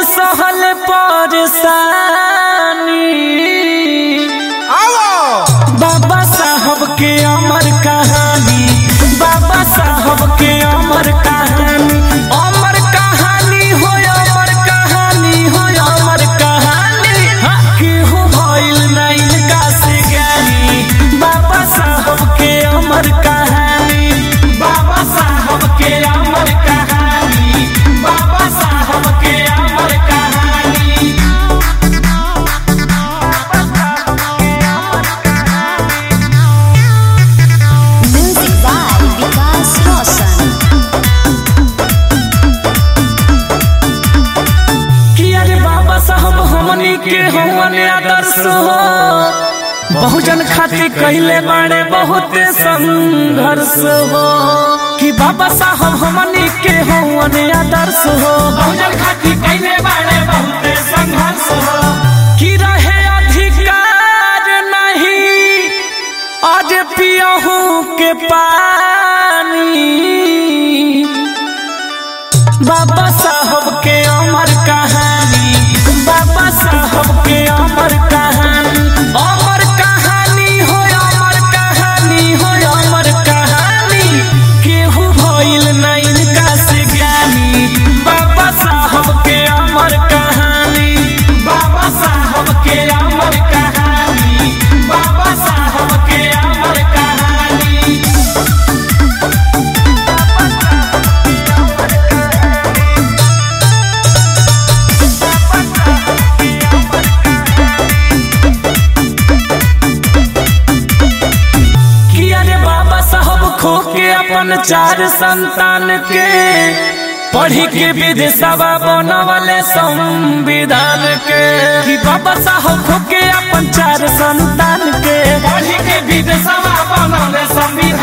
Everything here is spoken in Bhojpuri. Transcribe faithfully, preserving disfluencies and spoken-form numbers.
सहल परेशानी बाबा साहब के अमर कहानी, बाबा साहब के अमर कहानी, अमर कहानी हो अमर कहानी हो अमर कहानी केहू भइल नहीं का से ज्ञानी। बाबा साहब के अमर कहानी, बाबा साहब के अमर कहानी, बाबा साहब के अमर कहानी। Music by Vikas Roshan. कि अरे बाबा साहब हमनी के हमन आदर्श हो, बहुजन खातिर कहले बाड़े बहुत संघर्ष हो। कि बाबा साहब हमनी के हमन आदर्श हो, बहुजन खातिर कहले बाड़े बहुत संघर्ष हो। कि रहे अधिकार नहीं आज पियहू के पानी, बाबा साहब के अमर कहानी, बाबा साहब के अमर कहानी, अमर कहानी हो अमर कहानी हो अमर कहानी केहू भइल नहीं का से ज्ञानी। बाबा साहब के अमर कहानी, बाबा साहब के अमर कहानी, बाबा साहब के अमर कहानी। कि अरे बाबा साहब खो के अपन चार संतान के पढ़ी के विदेशवा बनवले संविधान के। कि बाबा साहब खो के अपन चार संतान के पढ़ी के विदेशवा बनवले संविधान